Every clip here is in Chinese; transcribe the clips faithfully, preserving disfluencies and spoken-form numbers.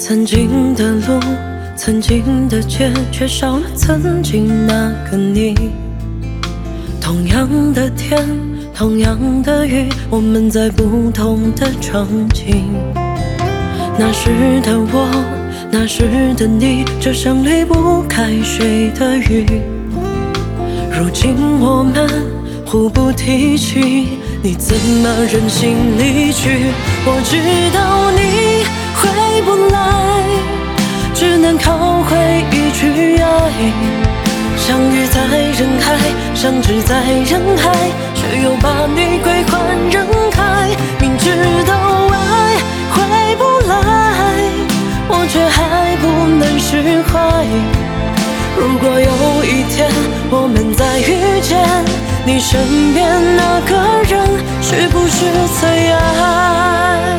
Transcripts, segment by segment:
曾经的路，曾经的街，却少了曾经那个你。同样的天，同样的雨，我们在不同的场景。那时的我，那时的你，就像离不开水的鱼。如今我们互不提起，你怎么忍心离去？我知道你回不来，只能靠回忆去爱。相遇在人海，相知在人海，却又把你归还人海。明知道爱回不来，我却还不能释怀。如果有一天我们再遇见，你身边那个人是不是最爱？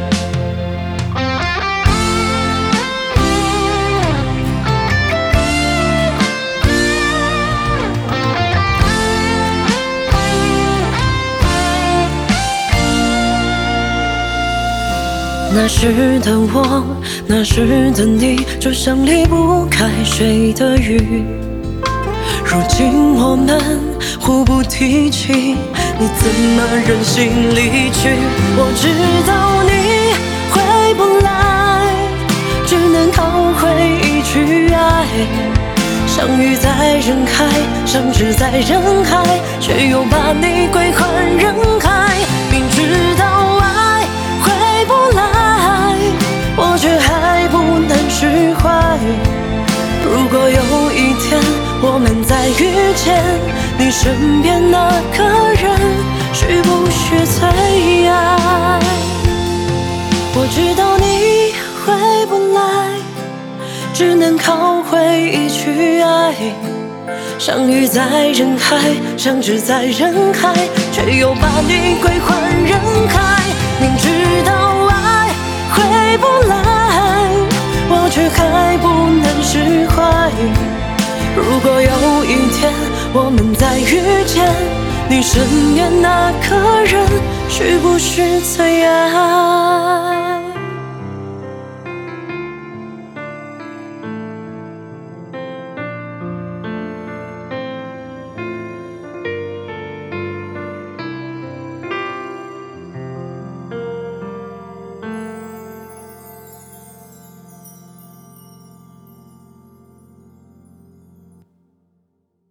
那时的我，那时的你，就像离不开水的鱼。如今我们互不提起，你怎么忍心离去？我知道你回不来，只能靠回忆去爱。相遇在人海，相知在人海，却又把你归还人海。明知道爱回不来，我却还不能释怀。如果有一天我们再遇见，你身边那个人是不是最爱？我知道你回不来，只能靠回忆去爱。相遇在人海，相知在人海，却又把你归还人海。明知道爱回不来，我却还不能释怀。如果有一天我们再遇见，你身边那个人是不是最爱？